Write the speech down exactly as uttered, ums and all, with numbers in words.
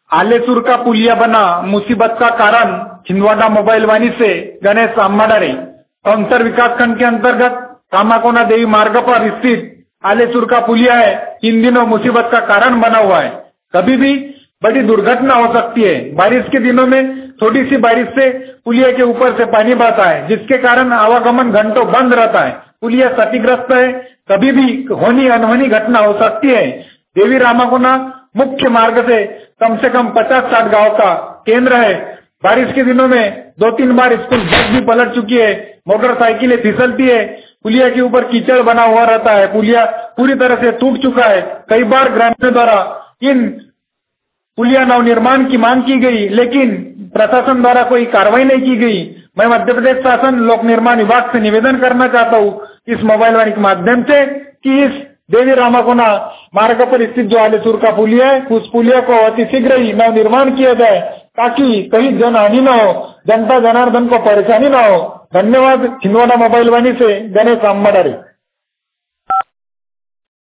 आलेसूर का पुलिया बना मुसीबत का कारण, छिंदवाड़ा मोबाइल वानी से गणेश अम्माडारे। अंतर विकास खंड के अंतर्गत कामाकोना देवी मार्ग पर स्थित आलेसूर का पुलिया है, इन दिनों मुसीबत का कारण बना हुआ है। कभी भी बड़ी दुर्घटना हो सकती है। बारिश के दिनों में थोड़ी सी बारिश से पुलिया के ऊपर से पानी बहता है, जिसके कारण आवागमन घंटों बंद रहता है। पुलिया क्षतिग्रस्त है, कभी भी होनी अनहोनी घटना हो सकती है। देवी रामाकोना मुख्य मार्ग से कम से कम पचास साठ गांव का केंद्र है। बारिश के दिनों में दो तीन बार स्कूल बस भी पलट चुकी है, मोटरसाइकिलें फिसलती है, पुलिया के ऊपर कीचड़ बना हुआ रहता है, पुलिया पूरी तरह से टूट चुका है। कई बार ग्रामीणों द्वारा इन पुलिया नवनिर्माण की मांग की गई, लेकिन प्रशासन द्वारा कोई कार्रवाई नहीं की गई। मैं मध्य प्रदेश शासन लोक निर्माण विभाग से निवेदन करना चाहता हूँ इस मोबाइल वाणी के माध्यम से कि इस देवी रामाकोना मार्ग पर स्थित जो आलेसूर का पुलिया है, उस पुलिया को अति शीघ्र ही नवनिर्माण किया जाए, ताकि कहीं जनहानि न हो, जनता जनार्दन को परेशानी न हो। धन्यवाद। छिंदवाड़ा मोबाइल वाणी से गणेश अम्माडारे।